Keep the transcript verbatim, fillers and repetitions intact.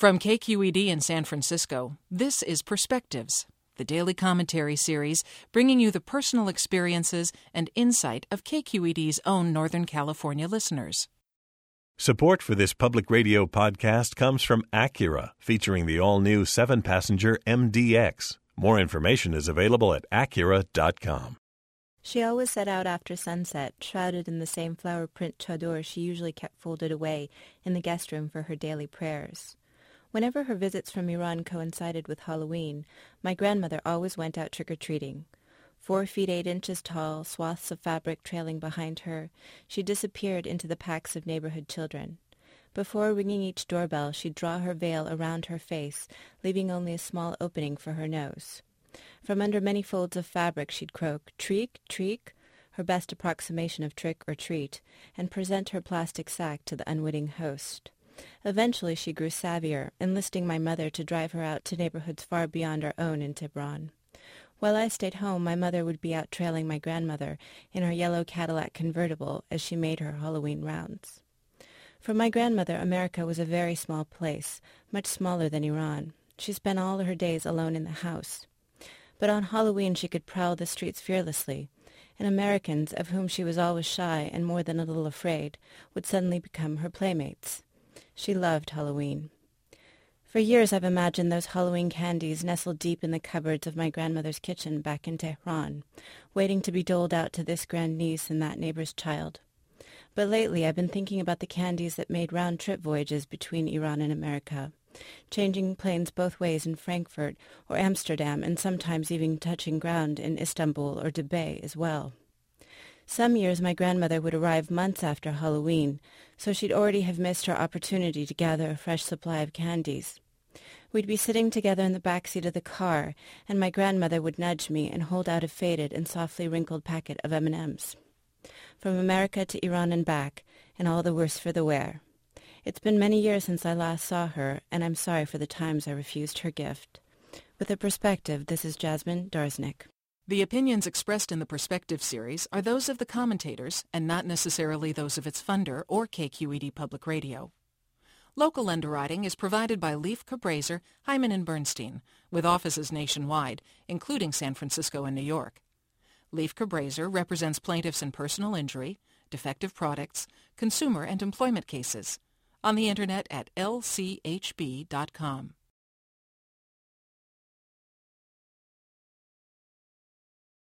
From K Q E D in San Francisco, this is Perspectives, the daily commentary series bringing you the personal experiences and insight of K Q E D's own Northern California listeners. Support for this public radio podcast comes from Acura, featuring the all-new seven-passenger M D X. More information is available at acura dot com. She always set out after sunset, shrouded in the same flower print chador she usually kept folded away in the guest room for her daily prayers. Whenever her visits from Iran coincided with Halloween, my grandmother always went out trick-or-treating. Four feet eight inches tall, swaths of fabric trailing behind her, she disappeared into the packs of neighborhood children. Before ringing each doorbell, she'd draw her veil around her face, leaving only a small opening for her nose. From under many folds of fabric she'd croak, "Treek, treek," her best approximation of trick or treat, and present her plastic sack to the unwitting host. Eventually she grew savvier, enlisting my mother to drive her out to neighborhoods far beyond our own in Tehran. While I stayed home, my mother would be out trailing my grandmother in her yellow Cadillac convertible as she made her Halloween rounds. For my grandmother, America was a very small place, much smaller than Iran. She spent all her days alone in the house. But on Halloween she could prowl the streets fearlessly, and Americans, of whom she was always shy and more than a little afraid, would suddenly become her playmates. She loved Halloween. For years I've imagined those Halloween candies nestled deep in the cupboards of my grandmother's kitchen back in Tehran, waiting to be doled out to this grandniece and that neighbor's child. But lately I've been thinking about the candies that made round-trip voyages between Iran and America, changing planes both ways in Frankfurt or Amsterdam, and sometimes even touching ground in Istanbul or Dubai as well. Some years my grandmother would arrive months after Halloween, so she'd already have missed her opportunity to gather a fresh supply of candies. We'd be sitting together in the back seat of the car, and my grandmother would nudge me and hold out a faded and softly wrinkled packet of M and M's. From America to Iran and back, and all the worse for the wear. It's been many years since I last saw her, and I'm sorry for the times I refused her gift. With a perspective, this is Jasmine Darznik. The opinions expressed in the Perspective series are those of the commentators and not necessarily those of its funder or K Q E D Public Radio. Local underwriting is provided by Leif Cabraser, Hyman and Bernstein, with offices nationwide, including San Francisco and New York. Leif Cabraser represents plaintiffs in personal injury, defective products, consumer and employment cases, on the Internet at L C H B dot com.